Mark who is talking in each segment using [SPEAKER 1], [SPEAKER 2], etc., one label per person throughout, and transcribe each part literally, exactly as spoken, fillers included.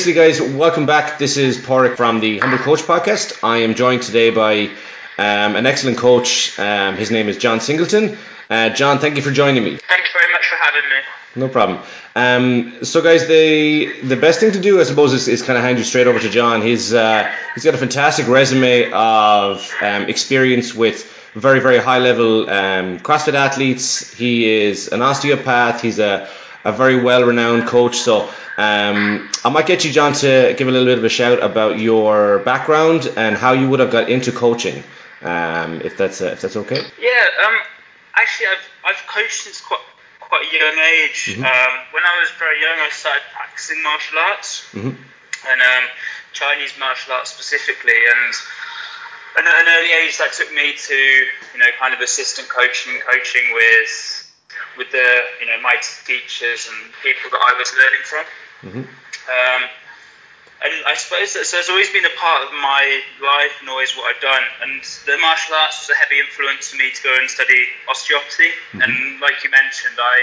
[SPEAKER 1] Hey guys, welcome back. This is Porrick from the Humble Coach Podcast. I am joined today by um, an excellent coach. Um, his name is John Singleton. Uh, John, thank you for joining me.
[SPEAKER 2] Thanks very much for having me.
[SPEAKER 1] No problem. Um, so guys, the the best thing to do, I suppose, is, is kind of hand you straight over to John. He's uh, he's got a fantastic resume of um, experience with very, very high level um, CrossFit athletes. He is an osteopath. He's a, a very well renowned coach. So um, I might get you, John, to give a little bit of a shout about your background and how you would have got into coaching, um, if that's uh, if that's okay.
[SPEAKER 2] Yeah, um, actually, I've I've coached since quite quite a young age.
[SPEAKER 1] Mm-hmm.
[SPEAKER 2] Um, when I was very young, I started practicing martial arts,
[SPEAKER 1] Mm-hmm.
[SPEAKER 2] and um, Chinese martial arts specifically, and at an early age that took me to you know kind of assistant coaching, coaching with with the you know my teachers and people that I was learning from.
[SPEAKER 1] Mm-hmm.
[SPEAKER 2] Um, and I suppose that so there's always been a part of my life and always what I've done. And the martial arts was a heavy influence for me to go and study osteopathy.
[SPEAKER 1] Mm-hmm.
[SPEAKER 2] And like you mentioned, I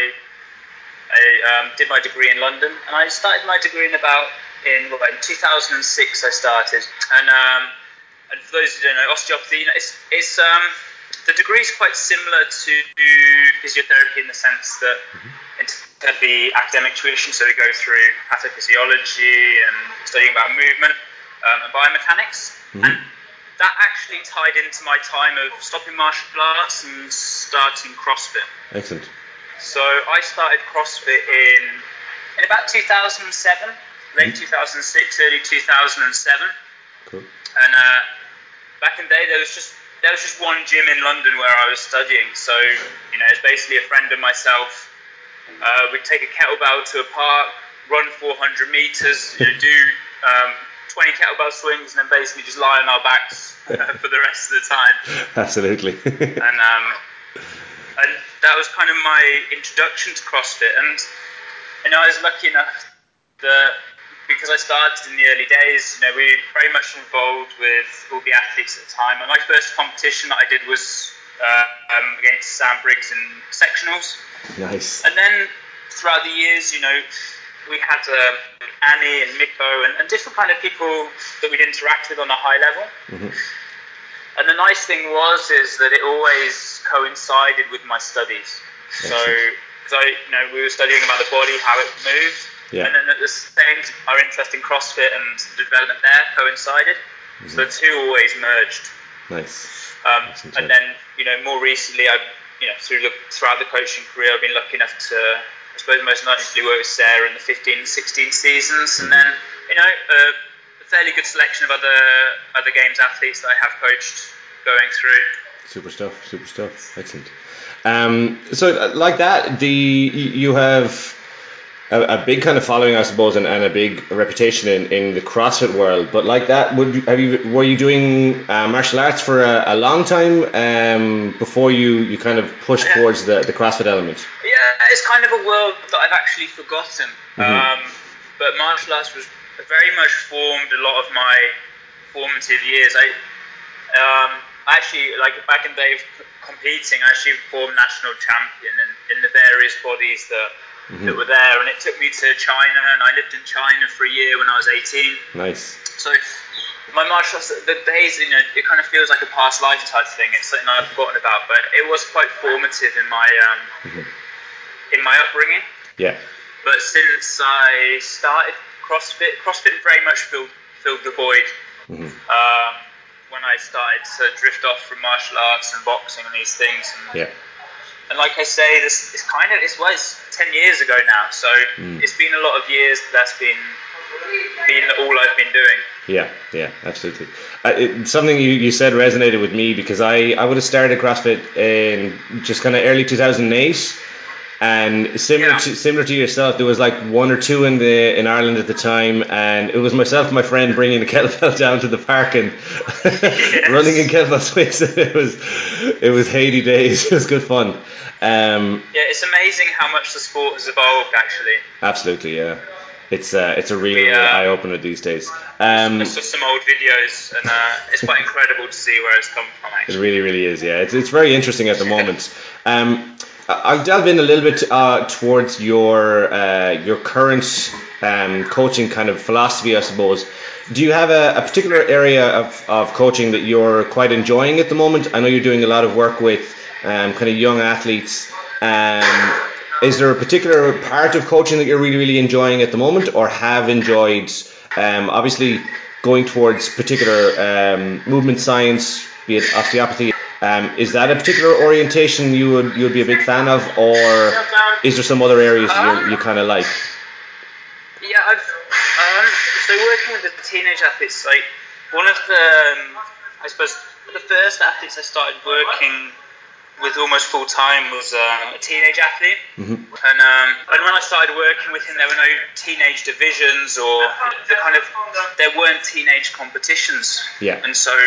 [SPEAKER 2] I um, did my degree in London, and I started my degree in about in, well, in two thousand six. I started, and um, and for those who don't know, osteopathy, you know, it's it's um the degree is quite similar to physiotherapy in the sense that it's going to be academic tuition, so we go through pathophysiology and studying about movement um, and biomechanics.
[SPEAKER 1] Mm-hmm.
[SPEAKER 2] And that actually tied into my time of stopping martial arts and starting CrossFit.
[SPEAKER 1] Excellent.
[SPEAKER 2] So I started CrossFit in in about two thousand seven, late
[SPEAKER 1] Mm-hmm.
[SPEAKER 2] two thousand six, early two thousand seven.
[SPEAKER 1] Cool.
[SPEAKER 2] And uh, back in the day, there was just there was just one gym in London where I was studying. So you know, it's basically a friend and myself. Uh, we'd take a kettlebell to a park, run four hundred meters, you know, do um, twenty kettlebell swings, and then basically just lie on our backs for the rest of the time.
[SPEAKER 1] Absolutely.
[SPEAKER 2] And um, and that was kind of my introduction to CrossFit. And you know, I was lucky enough that because I started in the early days, you know, we were very much involved with all the athletes at the time. And my first competition that I did was uh, um, against Sam Briggs in sectionals.
[SPEAKER 1] Nice.
[SPEAKER 2] And then throughout the years, you know, we had uh, Annie and Mikko and, and different kind of people that we'd interact with on a high level.
[SPEAKER 1] Mm-hmm.
[SPEAKER 2] And the nice thing was is that it always coincided with my studies. So, because I, you know, we were studying about the body, how it moved.
[SPEAKER 1] Yeah.
[SPEAKER 2] And then at the same time, our interest in CrossFit and the development there coincided.
[SPEAKER 1] Mm-hmm.
[SPEAKER 2] So the two always merged.
[SPEAKER 1] Nice.
[SPEAKER 2] Um,
[SPEAKER 1] Excellent.
[SPEAKER 2] and then, you know, more recently, I, you know, through the throughout the coaching career, I've been lucky enough to, I suppose, most notably work with Sarah in the fifteen and sixteen seasons, and
[SPEAKER 1] Mm-hmm.
[SPEAKER 2] then, you know, uh, a fairly good selection of other other games athletes that I have coached going through.
[SPEAKER 1] Super stuff. Super stuff. Excellent. Um, so uh, like that, the you have a, a big kind of following, I suppose, and, and a big reputation in, in the CrossFit world. But like that, would you, have you were you doing uh, martial arts for a, a long time um, before you, you kind of pushed
[SPEAKER 2] Yeah.
[SPEAKER 1] towards the, the CrossFit element?
[SPEAKER 2] Yeah, it's kind of a world that I've actually forgotten.
[SPEAKER 1] Mm-hmm.
[SPEAKER 2] Um, but martial arts was very much formed a lot of my formative years. I um, actually, like back in the day of c- competing, I actually formed national champion in, in the various bodies that
[SPEAKER 1] Mm-hmm.
[SPEAKER 2] that were there. And it took me to China, and I lived in China for a year when I was eighteen.
[SPEAKER 1] Nice.
[SPEAKER 2] So my martial arts, the days, you know, it kind of feels like a past life type thing. It's something I've forgotten about, but it was quite formative in my um,
[SPEAKER 1] Mm-hmm.
[SPEAKER 2] in my upbringing.
[SPEAKER 1] Yeah.
[SPEAKER 2] But since I started CrossFit, CrossFit very much filled filled the void.
[SPEAKER 1] Mm-hmm.
[SPEAKER 2] Um, when I started to drift off from martial arts and boxing and these things. And,
[SPEAKER 1] Yeah.
[SPEAKER 2] and like I say, this it's kind of it was ten years ago now, so
[SPEAKER 1] Mm.
[SPEAKER 2] it's been a lot of years that that's been been all I've been doing.
[SPEAKER 1] Yeah, yeah, absolutely. Uh, it, something you, you said resonated with me because I, I would have started CrossFit in just kind of early two thousand eight, and similar
[SPEAKER 2] Yeah.
[SPEAKER 1] to similar to yourself, there was like one or two in the in Ireland at the time, and it was myself and my friend bringing the kettlebell down to the park and
[SPEAKER 2] Yes.
[SPEAKER 1] running in kettlebell swings. It was it was Haiti days. It was good fun. Um,
[SPEAKER 2] Yeah, it's amazing how much the sport has evolved. Actually,
[SPEAKER 1] absolutely, yeah. It's uh, it's a real,
[SPEAKER 2] We,
[SPEAKER 1] real
[SPEAKER 2] uh,
[SPEAKER 1] eye opener these days. Um,
[SPEAKER 2] it's just some old videos, and uh, it's quite incredible to see where it's come from.
[SPEAKER 1] It
[SPEAKER 2] Actually,
[SPEAKER 1] really, really is. Yeah, it's it's very interesting at the moment. Um, I- I'll delve in a little bit uh, towards your uh, your current um, coaching kind of philosophy, I suppose. Do you have a, a particular area of, of coaching that you're quite enjoying at the moment? I know you're doing a lot of work with um, kind of young athletes. Um, is there a particular part of coaching that you're really, really enjoying at the moment, or have enjoyed? Um, obviously, going towards particular um, movement science, be it osteopathy. Um, is that a particular orientation you would you would be a big fan of, or is there some other areas that you you kind of like?
[SPEAKER 2] Yeah, I've um, so working with the teenage athletes, like one of the, um, I suppose the first athletes I started working with almost full time was um, a teenage athlete,
[SPEAKER 1] mm-hmm.
[SPEAKER 2] and um, and when I started working with him, there were no teenage divisions, or the kind of there weren't teenage competitions,
[SPEAKER 1] yeah,
[SPEAKER 2] and so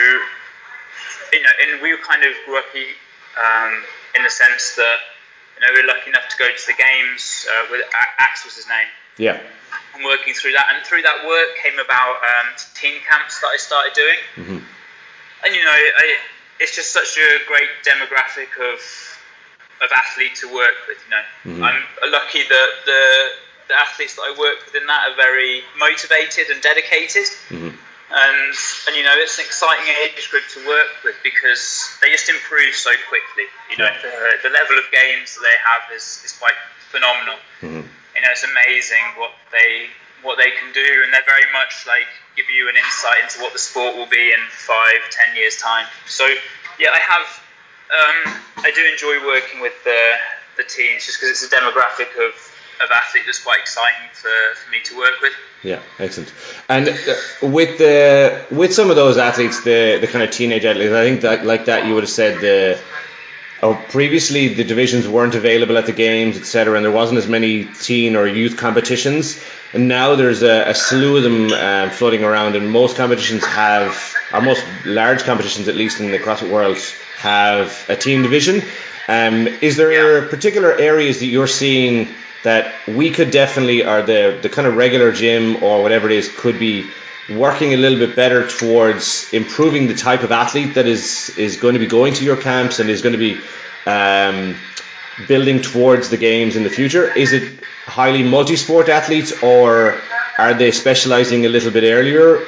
[SPEAKER 2] you know, and we kind of grew up um, in the sense that you know we were lucky enough to go to the games uh, with Axe was his name,
[SPEAKER 1] yeah.
[SPEAKER 2] And working through that, and through that work came about um, teen camps that I started doing.
[SPEAKER 1] Mm-hmm.
[SPEAKER 2] And you know, I, it's just such a great demographic of of athlete to work with. You know,
[SPEAKER 1] mm-hmm.
[SPEAKER 2] I'm lucky that the the athletes that I work with in that are very motivated and dedicated.
[SPEAKER 1] Mm-hmm.
[SPEAKER 2] And and you know, it's an exciting age group to work with because they just improve so quickly. You know,
[SPEAKER 1] yeah.
[SPEAKER 2] the, the level of games that they have is, is quite phenomenal.
[SPEAKER 1] Mm-hmm.
[SPEAKER 2] You know, it's amazing what they what they can do, and they're very much like give you an insight into what the sport will be in five, ten years time. So yeah, I have um, I do enjoy working with the the teens just because it's a demographic of, of athlete that's quite exciting for, for me to work with.
[SPEAKER 1] Yeah, excellent. And uh, with the with some of those athletes, the the kind of teenage athletes, I think that like that you would have said the. Oh, previously the divisions weren't available at the games, et cetera, and there wasn't as many teen or youth competitions. And now there's a, a slew of them um, floating around, and most competitions have, or most large competitions, at least in the CrossFit world, have a teen division. Um, is there
[SPEAKER 2] yeah.
[SPEAKER 1] particular areas that you're seeing that we could definitely, or the the kind of regular gym or whatever it is, could be working a little bit better towards improving the type of athlete that is is going to be going to your camps and is going to be um, building towards the games in the future? Is it highly multi-sport athletes, or are they specializing a little bit earlier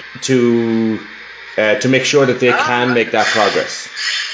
[SPEAKER 1] to uh, to make sure that they can make that progress?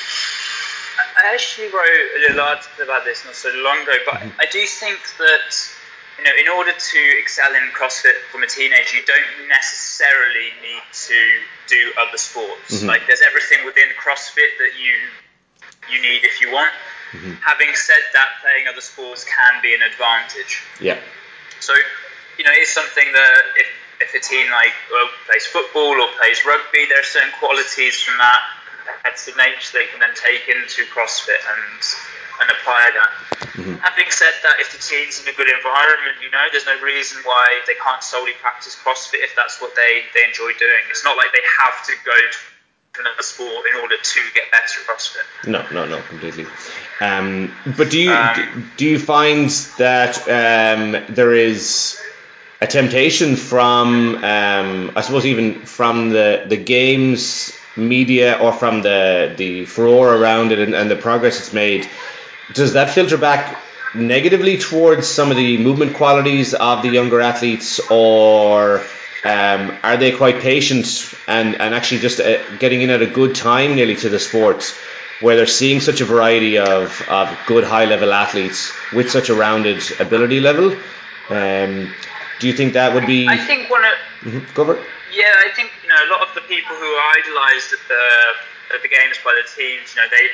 [SPEAKER 2] I actually wrote a little article about this not so long ago, but mm-hmm. I do think that you know, in order to excel in CrossFit from a teenager, you don't necessarily need to do other sports.
[SPEAKER 1] Mm-hmm.
[SPEAKER 2] Like, there's everything within CrossFit that you you need if you want.
[SPEAKER 1] Mm-hmm.
[SPEAKER 2] Having said that, playing other sports can be an advantage.
[SPEAKER 1] Yeah.
[SPEAKER 2] So, you know, it's something that if, if a teen like well, plays football or plays rugby, there are certain qualities from that competitive nature they can then take into CrossFit and and apply that.
[SPEAKER 1] Mm-hmm.
[SPEAKER 2] Having said that, if the team's in a good environment, you know, there's no reason why they can't solely practice CrossFit if that's what they, they enjoy doing. It's not like they have to go to another sport in order to get better at CrossFit.
[SPEAKER 1] No, no, no, completely. Um, but do you
[SPEAKER 2] um,
[SPEAKER 1] do you find that um, there is a temptation from, um, I suppose, even from the the games media or from the the furore around it and, and the progress it's made? Does that filter back negatively towards some of the movement qualities of the younger athletes, or um, are they quite patient and, and actually just uh, getting in at a good time nearly to the sport, where they're seeing such a variety of, of good high-level athletes with such a rounded ability level? Um, do you think that would be...
[SPEAKER 2] I think one of...
[SPEAKER 1] Mm-hmm. Go for it.
[SPEAKER 2] Yeah, I think, you know, a lot of the people who are idolised at the, at the games by the teams, you know, they...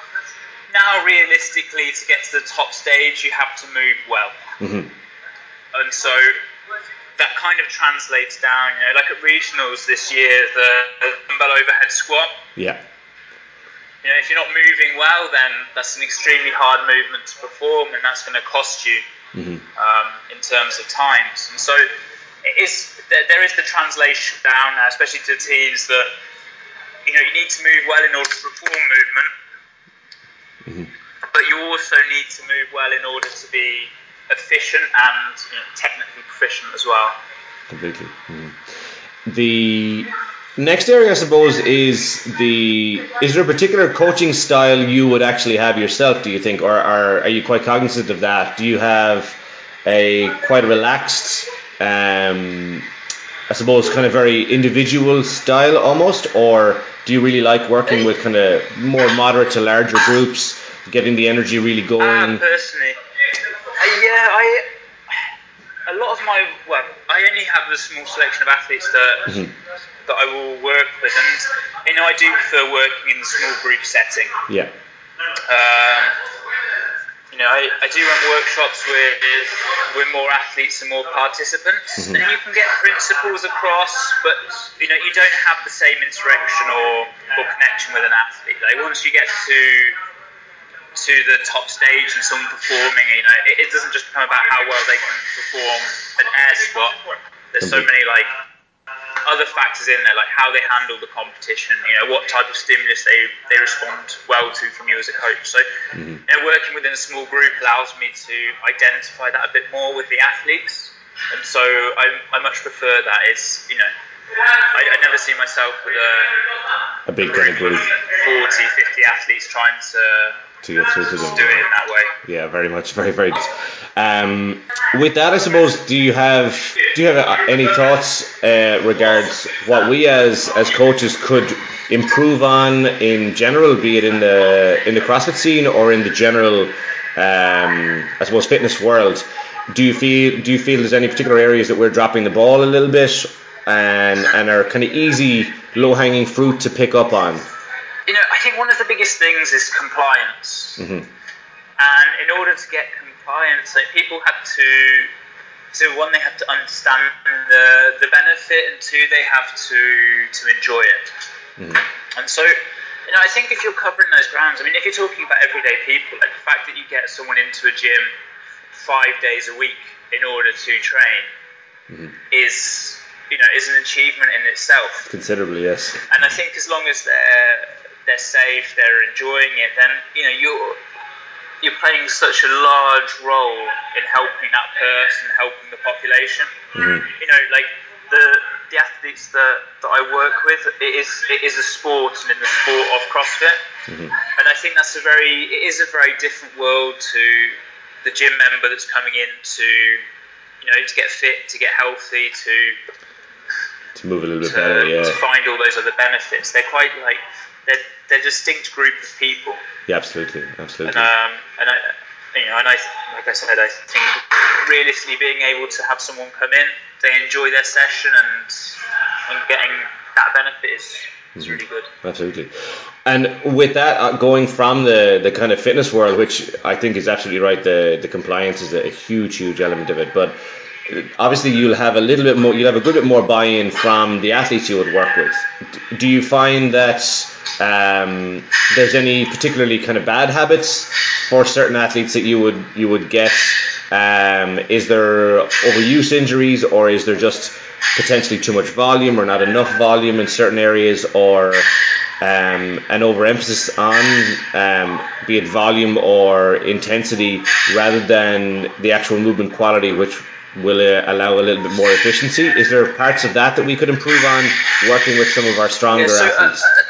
[SPEAKER 2] Now, realistically, to get to the top stage, you have to move well.
[SPEAKER 1] Mm-hmm.
[SPEAKER 2] And so that kind of translates down, you know, like at regionals this year, the, the dumbbell overhead squat.
[SPEAKER 1] Yeah.
[SPEAKER 2] You know, if you're not moving well, then that's an extremely hard movement to perform, and that's going to cost you
[SPEAKER 1] mm-hmm.
[SPEAKER 2] um, in terms of times. And so it is, there, there is the translation down now, especially to teams that, you know, you need to move well in order to perform movement.
[SPEAKER 1] Mm-hmm.
[SPEAKER 2] But you also need to move well in order to be efficient and, you know, technically proficient as well.
[SPEAKER 1] Completely. Mm-hmm. The next area, I suppose, is the is there a particular coaching style you would actually have yourself, do you think, or are, are you quite cognizant of that? Do you have a quite a relaxed um, I suppose, kind of very individual style almost, or do you really like working with kind of more moderate to larger groups, getting the energy really going?
[SPEAKER 2] Uh, personally, uh, yeah, I a lot of my well, I only have a small selection of athletes that mm-hmm. that I will work with, and you know, I do prefer working in the small group setting.
[SPEAKER 1] Yeah.
[SPEAKER 2] Um, you know, I, I do run workshops with with more athletes and more participants, mm-hmm. and you can get principles across, but you know, you don't have the same interaction or, or connection with an athlete. Like once you get to to the top stage and someone performing, you know, it, it doesn't just become about how well they can perform an air squat. There's so many like other factors in there, like how they handle the competition, you know, what type of stimulus they, they respond well to from you as a coach. So, mm-hmm. you know, working within a small group allows me to identify that a bit more with the athletes, and so I, I much prefer that. It's, you know, I, I never see myself with a,
[SPEAKER 1] a big kind of group,
[SPEAKER 2] forty, fifty athletes trying to
[SPEAKER 1] to get through to them.
[SPEAKER 2] Do it in that way.
[SPEAKER 1] Yeah, very much, very, very good. Um, with that, I suppose, do you have do you have any thoughts uh, regards what we as as coaches could improve on in general, be it in the in the CrossFit scene or in the general, um, I suppose, fitness world? Do you feel do you feel there's any particular areas that we're dropping the ball a little bit, and and are kind of easy, low hanging fruit to pick up on?
[SPEAKER 2] You know, I think one of the biggest things is compliance.
[SPEAKER 1] Mm-hmm.
[SPEAKER 2] And in order to get compliance, like, people have to, so one, they have to understand the the benefit, and two, they have to to enjoy it. Mm-hmm. And so, you know, I think if you're covering those grounds, I mean, if you're talking about everyday people, like the fact that you get someone into a gym five days a week in order to train mm-hmm. is, you know, is an achievement in itself.
[SPEAKER 1] Considerably, yes.
[SPEAKER 2] And I think as long as they're they're safe, they're enjoying it, then, you know, you're you're playing such a large role in helping that person, helping the population. Mm-hmm. You know, like the the athletes that, that I work with, it is it is a sport, and in the sport of CrossFit. Mm-hmm. And I think that's a very it is a very different world to the gym member that's coming in to, you know, to get fit, to get healthy, to
[SPEAKER 1] to move a little bit
[SPEAKER 2] to,
[SPEAKER 1] better, yeah.
[SPEAKER 2] to find all those other benefits. They're quite like they're they're a distinct group of people.
[SPEAKER 1] Yeah, absolutely, absolutely.
[SPEAKER 2] And, um, and I, you know, and I, like I said, I think realistically being able to have someone come in, they enjoy their session, and and getting that benefit is, is mm-hmm. really good.
[SPEAKER 1] Absolutely. And with that, uh, going from the, the kind of fitness world, which I think is absolutely right, the the compliance is a huge, huge element of it, but obviously you'll have a little bit more, you'll have a good bit more buy-in from the athletes you would work with. Do you find that um, there's any particularly kind of bad habits for certain athletes that you would you would get? Um, is there overuse injuries, or is there just potentially too much volume or not enough volume in certain areas, or um, an overemphasis on um, be it volume or intensity rather than the actual movement quality, which will uh, allow a little bit more efficiency? Is there parts of that that we could improve on working with some of our stronger
[SPEAKER 2] yeah, so,
[SPEAKER 1] athletes?
[SPEAKER 2] Uh,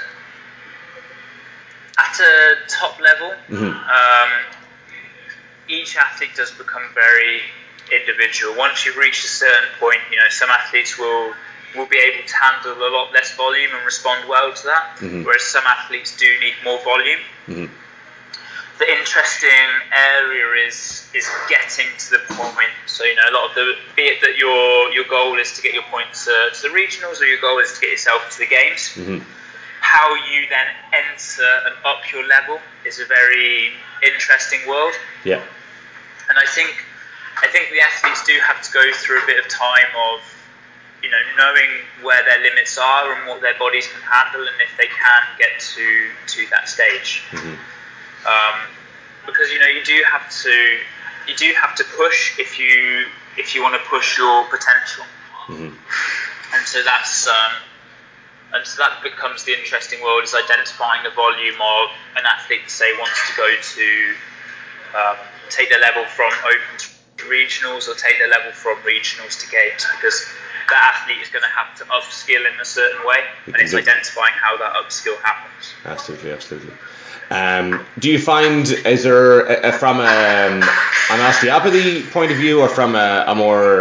[SPEAKER 2] at a top level, mm-hmm. um, each athlete does become very individual. Once you've reached a certain point, you know, some athletes will will be able to handle a lot less volume and respond well to that, mm-hmm. whereas some athletes do need more volume. Mm-hmm. The interesting area is is getting to the point. So, you know, a lot of the, be it that your your goal is to get your points uh, to the regionals, or your goal is to get yourself to the games. Mm-hmm. How you then enter and up your level is a very interesting world.
[SPEAKER 1] Yeah.
[SPEAKER 2] And I think I think the athletes do have to go through a bit of time of, you know, knowing where their limits are and what their bodies can handle, and if they can get to to that stage. Mm-hmm. Um, because, you know, you do have to you do have to push if you if you want to push your potential. Mm-hmm. And so that's um, and so that becomes the interesting world, is identifying the volume of an athlete that, say, wants to go to um, take their level from open to regionals, or take their level from regionals to games, because that athlete is going to have to upskill in a certain way, and it's identifying how that upskill happens.
[SPEAKER 1] Absolutely, absolutely. Um, do you find, is there a, a, from a, um, an osteopathy point of view, or from a, a more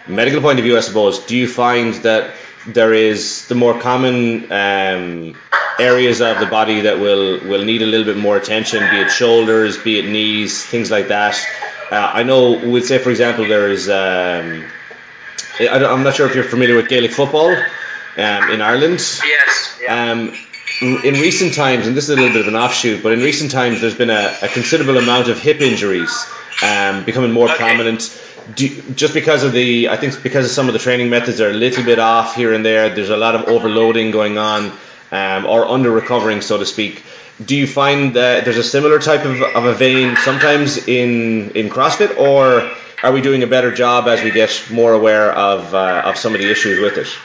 [SPEAKER 1] medical point of view, I suppose, do you find that there is the more common um, areas of the body that will, will need a little bit more attention, be it shoulders, be it knees, things like that? Uh, I know, we'll say, for example, there is, um, I don't, I'm not sure if you're familiar with Gaelic football um, in Ireland.
[SPEAKER 2] Yes. Yeah.
[SPEAKER 1] Um, in recent times, and this is a little bit of an offshoot, but in recent times there's been a, a considerable amount of hip injuries um, becoming more
[SPEAKER 2] Okay.
[SPEAKER 1] prominent. Do, just because of the, I think because of some of the training methods are a little bit off here and there. There's a lot of overloading going on, um, or under recovering, so to speak. Do you find that there's a similar type of, of a vein sometimes in in CrossFit, or are we doing a better job as we get more aware of uh, of some of the issues with it?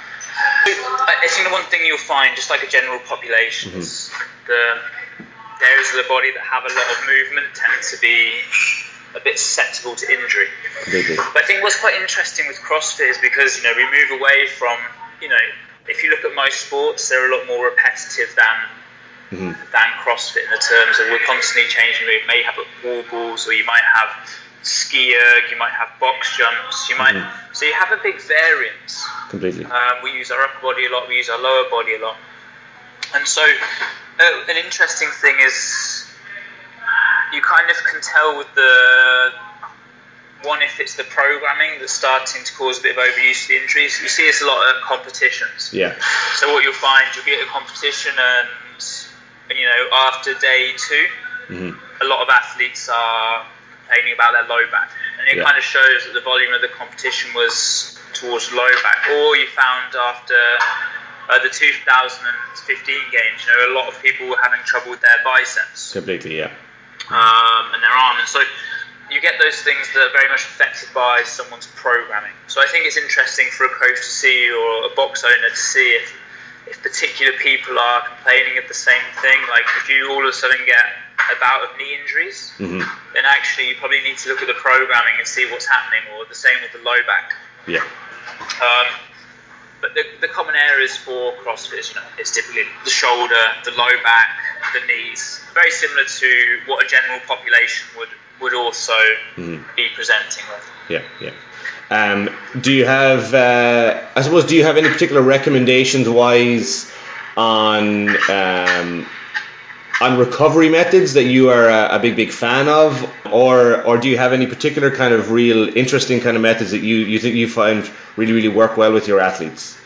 [SPEAKER 2] I think the one thing you'll find, just like a general population, mm-hmm. is the areas of the body that have a lot of movement tend to be a bit susceptible to injury.
[SPEAKER 1] Completely.
[SPEAKER 2] But I think what's quite interesting with CrossFit is because, you know, we move away from, you know, if you look at most sports, they're a lot more repetitive than mm-hmm. than CrossFit in the terms of we're constantly changing. You may have wall balls, or you might have ski erg, you might have box jumps, you might. Mm-hmm. So you have a big variance.
[SPEAKER 1] Completely.
[SPEAKER 2] Um, we use our upper body a lot, we use our lower body a lot. And so uh, an interesting thing is you kind of can tell with the one, if it's the programming that's starting to cause a bit of overuse of the injuries. You see this a lot at competitions.
[SPEAKER 1] Yeah.
[SPEAKER 2] So what you'll find, you'll be at a competition and, and you know, after day two, mm-hmm. a lot of athletes are complaining about their low back. And it yeah. kind of shows that the volume of the competition was towards low back. Or you found after uh, the two thousand fifteen games, you know, a lot of people were having trouble with their biceps.
[SPEAKER 1] Completely, yeah.
[SPEAKER 2] Um, and their arm. And so you get those things that are very much affected by someone's programming. So I think it's interesting for a coach to see, or a box owner to see, if if particular people are complaining of the same thing. Like if you all of a sudden get a bout of knee injuries, mm-hmm. then actually you probably need to look at the programming and see what's happening, or the same with the low back.
[SPEAKER 1] Yeah.
[SPEAKER 2] Um, but the, the common areas for CrossFit is, you know, it's typically the shoulder, the low back, the knees. Very similar to what a general population would would also mm-hmm. be presenting with.
[SPEAKER 1] Yeah, yeah. Um, do you have, uh, I suppose, do you have any particular recommendations wise on um, on recovery methods that you are a, a big, big fan of, or or do you have any particular kind of real interesting kind of methods that you, you think you find really, really work well with your athletes?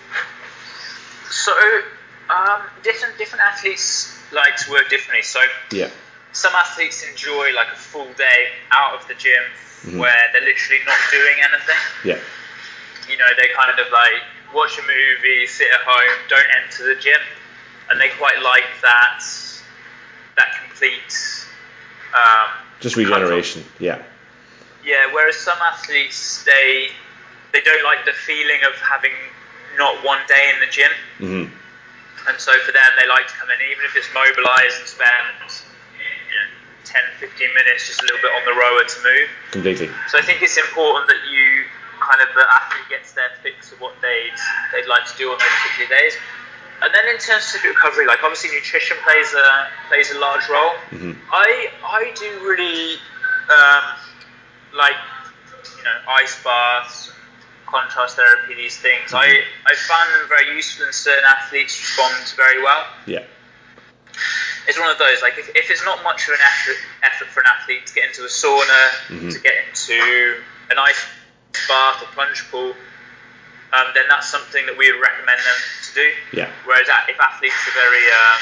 [SPEAKER 2] So, um, different different athletes like to work differently. So,
[SPEAKER 1] yeah.
[SPEAKER 2] Some athletes enjoy like a full day out of the gym mm-hmm. where they're literally not doing anything.
[SPEAKER 1] Yeah.
[SPEAKER 2] You know, they kind of like watch a movie, sit at home, don't enter the gym, and they quite like that that complete um,
[SPEAKER 1] just regeneration. Yeah.
[SPEAKER 2] Yeah. Whereas some athletes, they they don't like the feeling of having not one day in the gym, mm-hmm. and so for them, they like to come in, even if it's mobilise and spend ten, fifteen minutes just a little bit on the rower to move.
[SPEAKER 1] Completely.
[SPEAKER 2] So I think it's important that you kind of, the athlete gets their fix of what they'd, they'd like to do on those particular days. And then in terms of recovery, like obviously nutrition plays a plays a large role. Mm-hmm. I I do really um, like, you know, ice baths, contrast therapy, these things. Mm-hmm. I, I found them very useful, and certain athletes respond very well.
[SPEAKER 1] Yeah.
[SPEAKER 2] It's one of those, like if, if it's not much of an effort, effort for an athlete to get into a sauna, mm-hmm. to get into an ice bath or plunge pool, um, then that's something that we would recommend them to do.
[SPEAKER 1] Yeah.
[SPEAKER 2] Whereas if athletes are very, um,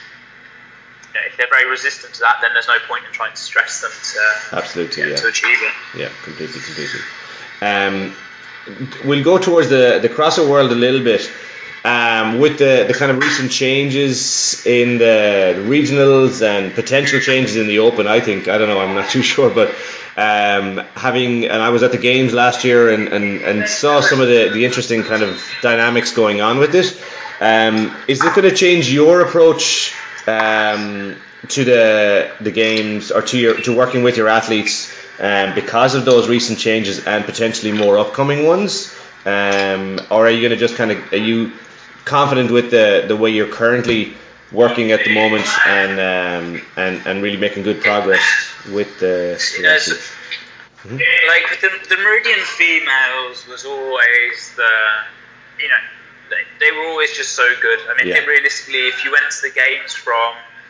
[SPEAKER 2] you know, if they're very resistant to that, then there's no point in trying to stress them to,
[SPEAKER 1] Absolutely,
[SPEAKER 2] yeah,
[SPEAKER 1] yeah.
[SPEAKER 2] to achieve it.
[SPEAKER 1] Yeah, completely, completely. Um, we'll go towards the, the CrossFit world a little bit. Um, with the, the kind of recent changes in the regionals and potential changes in the open, I think, I don't know, I'm not too sure, but um, having, and I was at the games last year and, and, and saw some of the, the interesting kind of dynamics going on with it. Um, is it going to change your approach um, to the the games, or to your to working with your athletes um, because of those recent changes and potentially more upcoming ones? Um, or are you going to just kind of, are you confident with the, the way you're currently working at the moment, and um, and and really making good progress with the, the
[SPEAKER 2] yeah, so, Mm-hmm. Like with the, the Meridian females was always the, you know, they, they were always just so good. I mean, yeah. realistically, if you went to the games from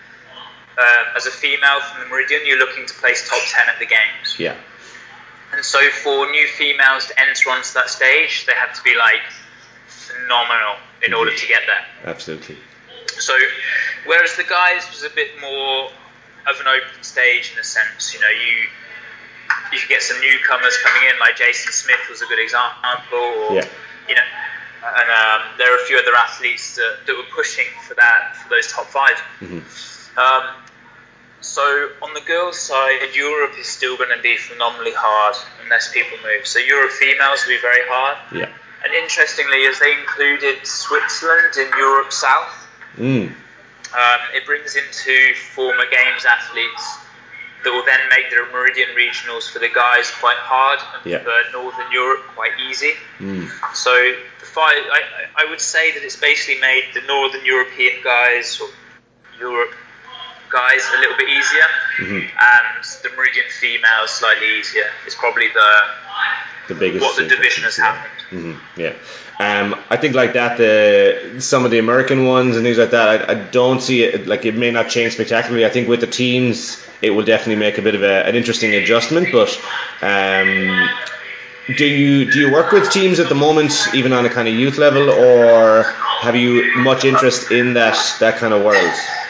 [SPEAKER 2] uh, as a female from the Meridian, you're looking to place top ten at the games.
[SPEAKER 1] Yeah.
[SPEAKER 2] And so for new females to enter onto that stage, they had to be like phenomenal in order to get there.
[SPEAKER 1] Absolutely.
[SPEAKER 2] So, whereas the guys was a bit more of an open stage in a sense, you know, you you could get some newcomers coming in, like Jason Smith was a good example, or
[SPEAKER 1] yeah.
[SPEAKER 2] you know, and um, there are a few other athletes that, that were pushing for that for those top five.
[SPEAKER 1] Mm-hmm.
[SPEAKER 2] Um, so on the girls' side, Europe is still going to be phenomenally hard unless people move. So Europe females will be very hard.
[SPEAKER 1] Yeah.
[SPEAKER 2] And interestingly, as they included Switzerland in Europe South,
[SPEAKER 1] mm.
[SPEAKER 2] um, it brings into former Games athletes that will then make the Meridian regionals for the guys quite hard and
[SPEAKER 1] yeah.
[SPEAKER 2] for Northern Europe quite easy.
[SPEAKER 1] Mm.
[SPEAKER 2] So the five, I, I would say that it's basically made the Northern European guys or Europe guys a little bit easier,
[SPEAKER 1] mm-hmm.
[SPEAKER 2] and the Meridian females slightly easier. It's probably the
[SPEAKER 1] the biggest
[SPEAKER 2] what the division has
[SPEAKER 1] yeah.
[SPEAKER 2] happened.
[SPEAKER 1] Mm-hmm. Yeah, um, I think like that. The some of the American ones and things like that. I, I don't see it like it may not change spectacularly. I think with the teams, it will definitely make a bit of a, an interesting adjustment. But um, do you do you work with teams at the moment, even on a kind of youth level, or have you much interest in that that kind of world?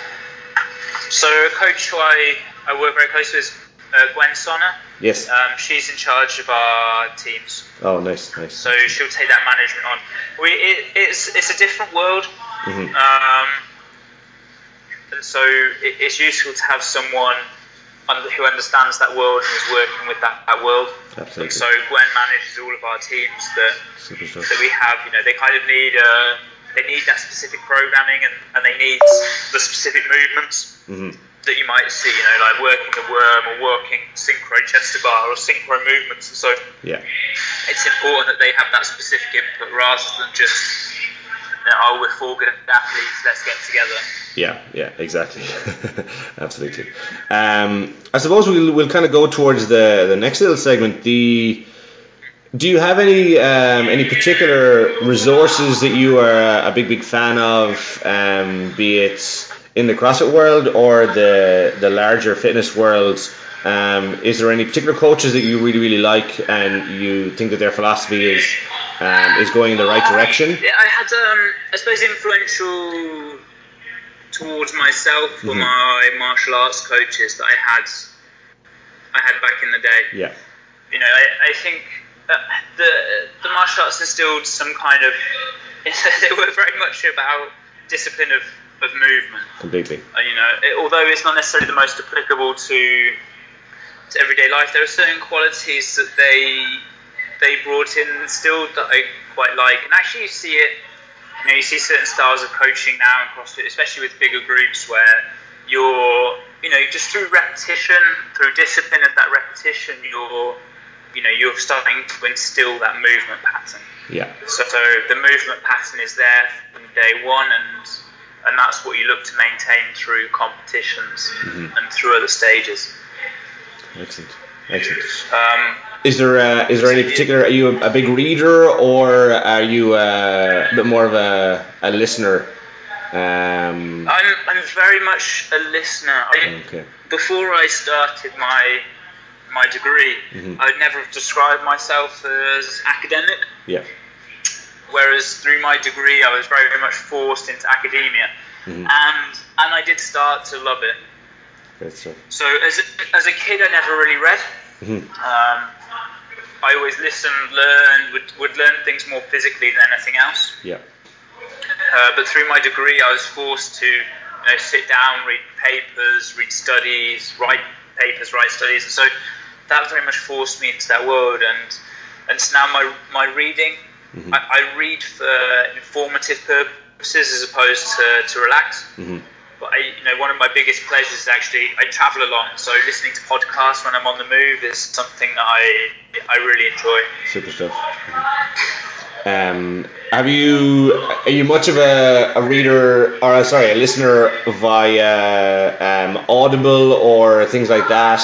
[SPEAKER 2] So a coach who I, I work very closely with is uh, Gwen Sonner.
[SPEAKER 1] Yes.
[SPEAKER 2] Um, she's in charge of our teams.
[SPEAKER 1] Oh, nice, nice.
[SPEAKER 2] So she'll take that management on. We it, it's it's a different world,
[SPEAKER 1] mm-hmm.
[SPEAKER 2] um, and so it, it's useful to have someone under, who understands that world and is working with that, that world.
[SPEAKER 1] Absolutely.
[SPEAKER 2] And so Gwen manages all of our teams that that we have. You know, they kind of need a. They need that specific programming and, and they need the specific movements
[SPEAKER 1] mm-hmm.
[SPEAKER 2] that you might see, you know, like working the worm or working synchro chest to bar or synchro movements. And so
[SPEAKER 1] yeah.
[SPEAKER 2] it's important that they have that specific input rather than just, you know, oh, we're four good athletes, let's get together.
[SPEAKER 1] Yeah, yeah, exactly. Absolutely. Um, I suppose we'll, we'll kind of go towards the, the next little segment. The Do you have any um, any particular resources that you are a big big fan of, um, be it in the CrossFit world or the the larger fitness world? Um, is there any particular coaches that you really really like and you think that their philosophy is um, is going in the right direction?
[SPEAKER 2] Uh, yeah, I had um, I suppose influential towards myself were mm-hmm. my martial arts coaches that I had I had back in the day.
[SPEAKER 1] Yeah.
[SPEAKER 2] You know, I, I think. Uh, the the martial arts instilled some kind of they were very much about discipline of, of movement.
[SPEAKER 1] Completely.
[SPEAKER 2] Uh, you know, it, although it's not necessarily the most applicable to to everyday life, there are certain qualities that they they brought in and instilled that I quite like. And actually, you see it. You know, you see certain styles of coaching now in CrossFit, especially with bigger groups, where you're you know just through repetition, through discipline of that repetition, you're you know, you're starting to instill that movement pattern.
[SPEAKER 1] Yeah.
[SPEAKER 2] So, so the movement pattern is there from day one, and and that's what you look to maintain through competitions
[SPEAKER 1] mm-hmm.
[SPEAKER 2] and through other stages.
[SPEAKER 1] Excellent. Excellent.
[SPEAKER 2] Um,
[SPEAKER 1] is there uh, is there any particular? Are you a, a big reader, or are you uh, a bit more of a a listener? Um,
[SPEAKER 2] I'm I'm very much a listener. I,
[SPEAKER 1] okay.
[SPEAKER 2] Before I started my my degree,
[SPEAKER 1] mm-hmm.
[SPEAKER 2] I would never have described myself as academic.
[SPEAKER 1] Yeah.
[SPEAKER 2] Whereas through my degree, I was very much forced into academia,
[SPEAKER 1] mm-hmm.
[SPEAKER 2] and and I did start to love it.
[SPEAKER 1] That's so.
[SPEAKER 2] So as a, as a kid, I never really read.
[SPEAKER 1] Mm-hmm.
[SPEAKER 2] Um, I always listened, learned, would would learn things more physically than anything else.
[SPEAKER 1] Yeah.
[SPEAKER 2] Uh, but through my degree, I was forced to you know, sit down, read papers, read studies, write papers, write studies, and so. That very much forced me into that world, and and so now my my reading,
[SPEAKER 1] mm-hmm.
[SPEAKER 2] I, I read for informative purposes as opposed to, to relax.
[SPEAKER 1] Mm-hmm.
[SPEAKER 2] But I, you know, one of my biggest pleasures is actually I travel a lot, so listening to podcasts when I'm on the move is something that I I really enjoy.
[SPEAKER 1] Super stuff. Mm-hmm. Um, have you are you much of a, a reader or sorry a listener via um, Audible or things like that?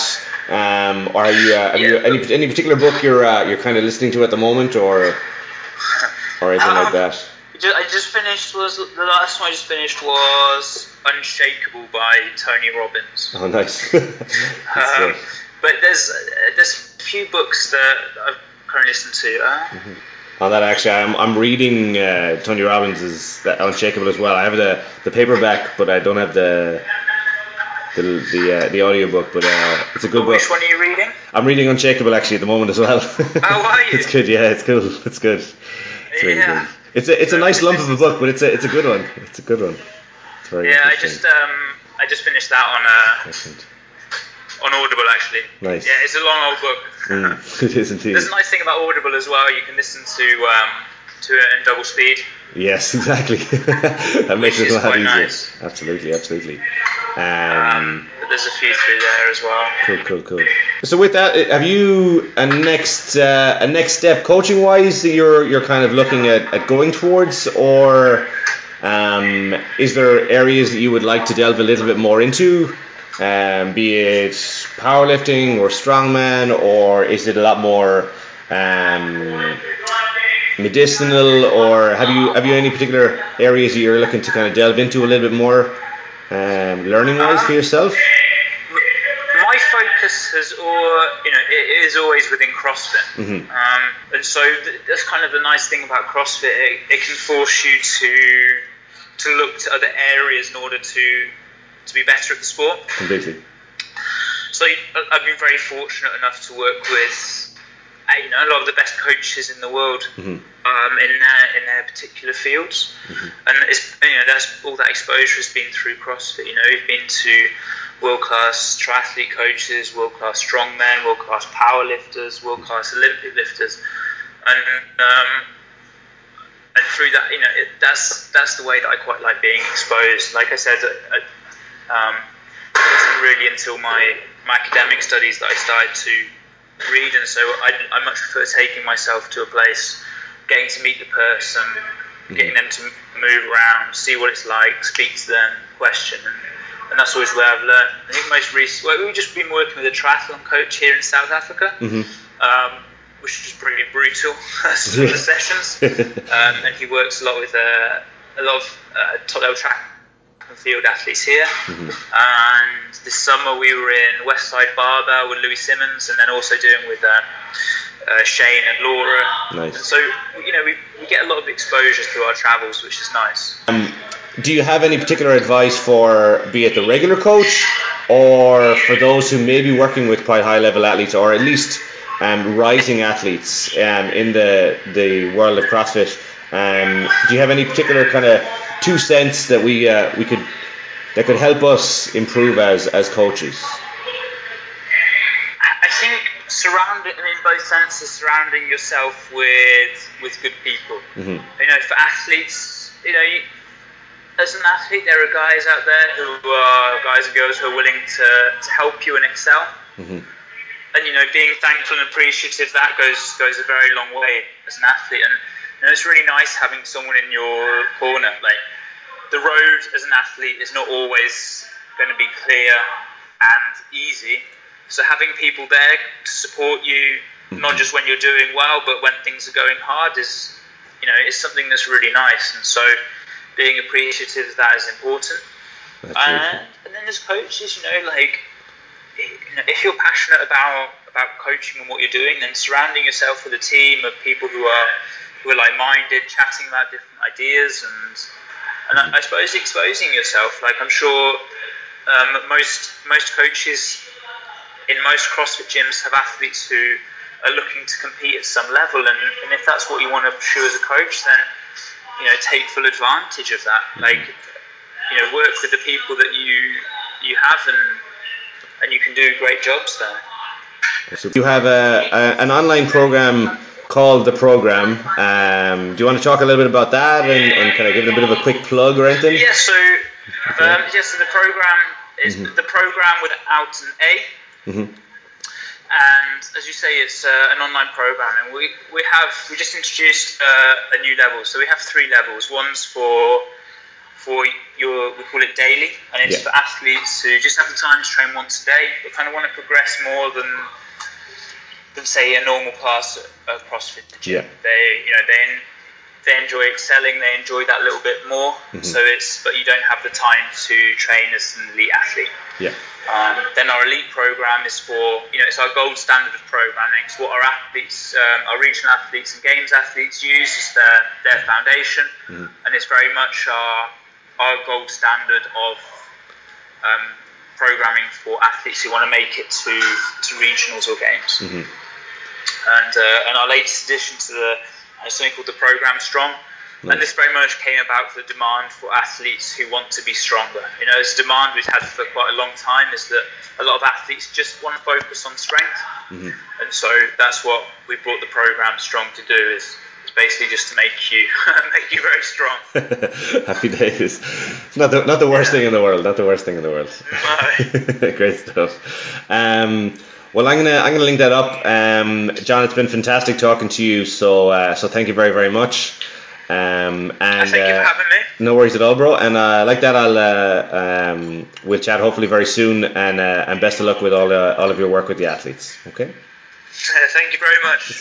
[SPEAKER 1] Um, or are you, uh, have
[SPEAKER 2] Yeah,
[SPEAKER 1] you any any particular book you're uh, you're kind of listening to at the moment, or or anything
[SPEAKER 2] um,
[SPEAKER 1] like that?
[SPEAKER 2] I just finished was the last one I just finished was Unshakable by Tony Robbins.
[SPEAKER 1] Oh, nice.
[SPEAKER 2] um, but there's uh, there's a few books that I've currently listened to. Uh,
[SPEAKER 1] mm-hmm. On that, actually, I'm I'm reading uh, Tony Robbins' Unshakable as well. I have the, the paperback, but I don't have the the the, uh, the audiobook. But uh, it's a good
[SPEAKER 2] but
[SPEAKER 1] book.
[SPEAKER 2] Which one are you reading?
[SPEAKER 1] I'm reading Unshakable actually at the moment as well.
[SPEAKER 2] Oh, are you?
[SPEAKER 1] It's good. Yeah, it's cool. It's good. It's really
[SPEAKER 2] Yeah.
[SPEAKER 1] good. It's a it's a
[SPEAKER 2] So
[SPEAKER 1] nice lump of a book, but it's a it's a good one. It's a good one. It's very
[SPEAKER 2] yeah, I
[SPEAKER 1] interesting.
[SPEAKER 2] just um I just finished that on uh
[SPEAKER 1] Excellent.
[SPEAKER 2] on Audible actually.
[SPEAKER 1] Nice.
[SPEAKER 2] Yeah, it's a long old book.
[SPEAKER 1] Mm, it is indeed.
[SPEAKER 2] There's a nice thing about Audible as well. You can listen to um to it in double speed.
[SPEAKER 1] Yes, exactly. That makes
[SPEAKER 2] Which
[SPEAKER 1] it a
[SPEAKER 2] is
[SPEAKER 1] lot
[SPEAKER 2] quite
[SPEAKER 1] easier.
[SPEAKER 2] nice.
[SPEAKER 1] Absolutely, absolutely. Um,
[SPEAKER 2] Um, but there's a few through there as well.
[SPEAKER 1] Cool, cool, cool. So with that, have you a next uh, a next step coaching wise that you're you're kind of looking at, at going towards, or um, is there areas that you would like to delve a little bit more into, um, be it powerlifting or strongman, or is it a lot more um, medicinal, or have you have you any particular areas that you're looking to kind of delve into a little bit more, um, learning wise for yourself?
[SPEAKER 2] My focus has, or you know, it is always within CrossFit,
[SPEAKER 1] Mm-hmm.
[SPEAKER 2] um, and so th- that's kind of the nice thing about CrossFit. It, it can force you to to look to other areas in order to to be better at the sport.
[SPEAKER 1] Completely.
[SPEAKER 2] So I've been very fortunate enough to work with, you know, a lot of the best coaches in the world,
[SPEAKER 1] mm-hmm.
[SPEAKER 2] um, in their in their particular fields,
[SPEAKER 1] mm-hmm.
[SPEAKER 2] and it's, you know, that's all that exposure has been through CrossFit. You know, we've been to world-class triathlete coaches, world-class strongmen, world-class powerlifters, world-class Olympic lifters, and um, and through that, you know, it, that's that's the way that I quite like being exposed. Like I said, I, um, it wasn't really until my my academic studies that I started to read, and so I, I much prefer taking myself to a place, getting to meet the person, mm-hmm. getting them to move around, see what it's like, speak to them, question, and, and that's always where I've learned. I think most recently, well, we've just been working with a triathlon coach here in South Africa, mm-hmm. um, which is pretty brutal, some of the sessions, um, and he works a lot with uh, a lot of uh, top-level track and field athletes here, mm-hmm. and this summer we were in Westside Barbell with Louis Simmons, and then also doing with uh, uh, Shane and Laura.
[SPEAKER 1] Nice.
[SPEAKER 2] And so, you know, we, we get a lot of exposure through our travels, which is nice.
[SPEAKER 1] Um, do you have any particular advice for, be it the regular coach, or for those who may be working with quite high level athletes, or at least um, rising athletes um, in the the world of CrossFit? Um, do you have any particular kind of two cents that we uh, we could that could help us improve as as coaches?
[SPEAKER 2] I think surrounding, in both senses, surrounding yourself with with good people. Mm-hmm. You know, for athletes, you know, you, as an athlete, there are guys out there who are guys and girls who are willing to, to help you and excel. Mm-hmm. And you know, being thankful and appreciative, that goes goes a very long way as an athlete. And you know, it's really nice having someone in your corner. Like, the road as an athlete is not always going to be clear and easy. So having people there to support you, mm-hmm. not just when you're doing well, but when things are going hard, is, you know, is something that's really nice. And so being appreciative of that is important. And, and then as coaches, you know, like, you know, if you're passionate about about coaching and what you're doing, then surrounding yourself with a team of people who are who are like-minded, chatting about different ideas, and and mm-hmm. I, I suppose exposing yourself. Like, I'm sure um, most most coaches in most CrossFit gyms have athletes who are looking to compete at some level, and, and if that's what you want to pursue as a coach, then, you know, take full advantage of that. Mm-hmm. Like, you know, work with the people that you you have, and and you can do great jobs there.
[SPEAKER 1] So you have a, a an online program called The Program. Um, do you want to talk a little bit about that, and, and kind of give it a bit of a quick plug or anything?
[SPEAKER 2] Yeah, so okay. um, yeah, so the program is mm-hmm. the program without an A. Mm-hmm. And as you say, it's uh, an online program, and we, we have we just introduced uh, a new level. So we have three levels. One's for for your, we call it daily, and it's
[SPEAKER 1] Yeah.
[SPEAKER 2] for athletes who just have the time to train once a day, but kind of want to progress more than than say a normal class at a CrossFit gym.
[SPEAKER 1] Yeah.
[SPEAKER 2] They, you know, they they enjoy excelling, they enjoy that little bit more.
[SPEAKER 1] Mm-hmm.
[SPEAKER 2] So it's, but you don't have the time to train as an elite athlete.
[SPEAKER 1] Yeah.
[SPEAKER 2] Um, then our elite program is for, you know, it's our gold standard of programming. It's what our athletes, um, our regional athletes and games athletes use as their, their foundation.
[SPEAKER 1] Mm-hmm.
[SPEAKER 2] And it's very much our, our gold standard of um, programming for athletes who want to make it to, to regionals or games.
[SPEAKER 1] Mm-hmm.
[SPEAKER 2] And, uh, and our latest addition to the, uh, something called the Program Strong.
[SPEAKER 1] Nice.
[SPEAKER 2] And this very much came about for the demand for athletes who want to be stronger. You know, this demand we've had for quite a long time is that a lot of athletes just want to focus on strength.
[SPEAKER 1] Mm-hmm.
[SPEAKER 2] And so that's what we brought the Program Strong to do, is, is basically just to make you make you very strong.
[SPEAKER 1] Happy days. It's not the, not the worst
[SPEAKER 2] Yeah.
[SPEAKER 1] thing in the world, not the worst thing in the world.
[SPEAKER 2] No.
[SPEAKER 1] Great stuff. Um, well, I'm gonna I'm gonna link that up. Um, John, it's been fantastic talking to you. So uh, so thank you very very much. Um, and
[SPEAKER 2] Thank you for
[SPEAKER 1] uh,
[SPEAKER 2] having me.
[SPEAKER 1] no worries at all, bro. And uh, like that, I'll uh, um, we'll chat hopefully very soon. And uh, and best of luck with all uh, all of your work with the athletes. Okay.
[SPEAKER 2] Uh, thank you very much.